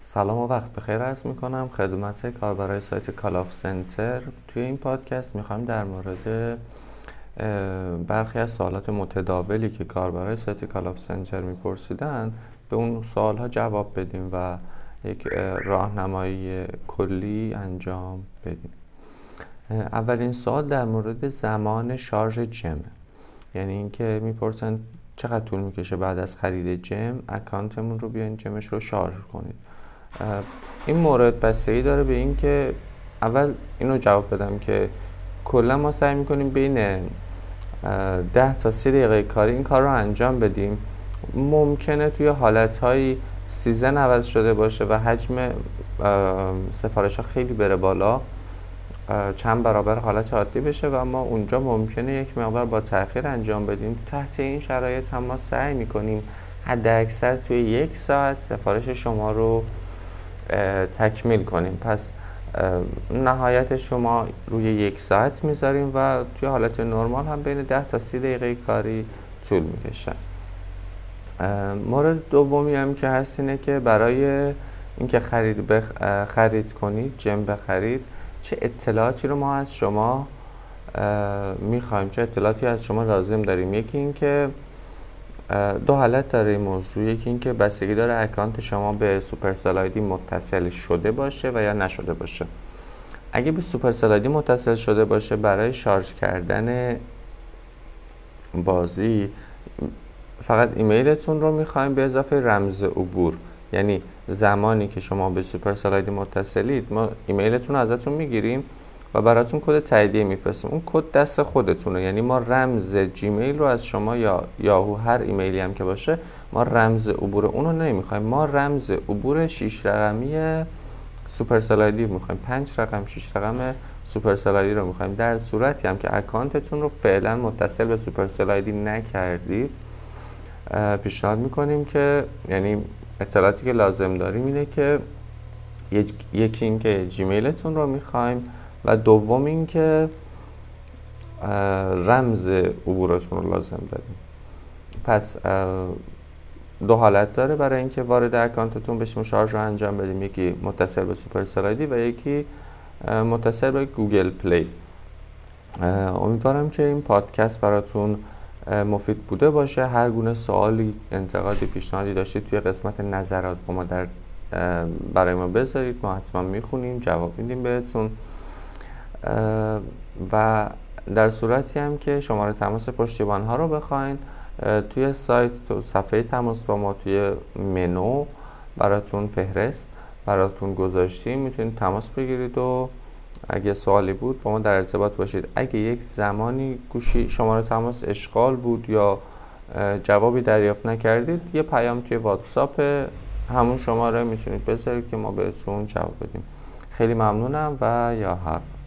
سلام و وقت بخیر عرض میکنم خدمت کاربرای سایت کالاف سنتر. توی این پادکست میخوایم در مورد برخی از سوالات متداولی که کاربرای سایت کالاف سنتر میپرسیدن به اون سوالها جواب بدیم و یک راهنمایی کلی انجام بدیم. اولین سوال در مورد زمان شارژ جم، یعنی اینکه میپرسن چقدر طول میکشه بعد از خرید جم اکانتمون رو بیاین جمش رو شارژ کنید. این مورد بستگی داره به این که اول اینو جواب بدم که کلا ما سعی میکنیم بین 10 تا 30 دقیقه کاری این کار رو انجام بدیم. ممکنه توی حالتهایی سیزن عوض شده باشه و حجم سفارش ها خیلی بره بالا، چند برابر حالت عادی بشه و ما اونجا ممکنه یک مقدار با تأخیر انجام بدیم. تحت این شرایط هم ما سعی میکنیم حد اکثر توی 1 ساعت سفارش شما رو تکمیل کنیم. پس نهایت شما روی 1 ساعت میذاریم و توی حالت نرمال هم بین 10 تا 30 دقیقه کاری طول میکشه. مورد دومی هم که هست اینه که برای اینکه خرید کنید، جم بخرید، چه اطلاعاتی رو ما از شما میخوایم، چه اطلاعاتی از شما لازم داریم. یکی این که 2 حالت داره این موضوع. یکی این که بستگی داره اکانت شما به سوپرسل آیدی متصل شده باشه و یا نشده باشه. اگه به سوپرسل آیدی متصل شده باشه، برای شارژ کردن بازی فقط ایمیلتون رو میخوایم به اضافه رمز عبور. یعنی زمانی که شما به سوپرسل آیدی متصلید، ما ایمیلتون رو ازتون میگیریم و براتون کد تاییدیه میفرستیم. اون کد دست خودتونه، یعنی ما رمز جیمیل رو از شما یا یاهو، هر ایمیلی هم که باشه، ما رمز عبور اون رو نمیخوایم. ما رمز عبور 6 رقمی سوپرسل آیدی میخوایم، 5 رقم 6 رقم سوپرسل آیدی رو میخوایم. در صورتی هم که اکانتتون رو فعلا متصل به سوپرسل آیدی نکردید، پیشنهاد میکنیم که، یعنی اطلاعاتی که لازم داریم اینه که یکی این که جیمیلتون رو میخوایم و دوم این که رمز عبورتون رو لازم داریم. پس 2 حالت داره برای اینکه وارد اکانتتون بشیم، شارژ رو انجام بدیم. یکی متصل به سوپرسل آیدی و یکی متصل به گوگل پلی. امیدوارم که این پادکست براتون مفید بوده باشه. هر گونه سوالی، انتقادی، پیشنهادی داشتید توی قسمت نظرات با ما برای ما بذارید، ما حتما میخونیم، جواب میدیم بهتون. و در صورتی هم که شماره تماس پشتیبان ها رو بخواین، توی سایت تو صفحه تماس با ما توی منو براتون فهرست براتون گذاشتیم، میتونید تماس بگیرید و اگه سوالی بود با ما در ارتباط باشید. اگه یک زمانی گوشی شماره تماس اشغال بود یا جوابی دریافت نکردید، یه پیام توی واتساپ همون شماره میتونید بذارید که ما بهتون جواب بدیم. خیلی ممنونم و یا حق.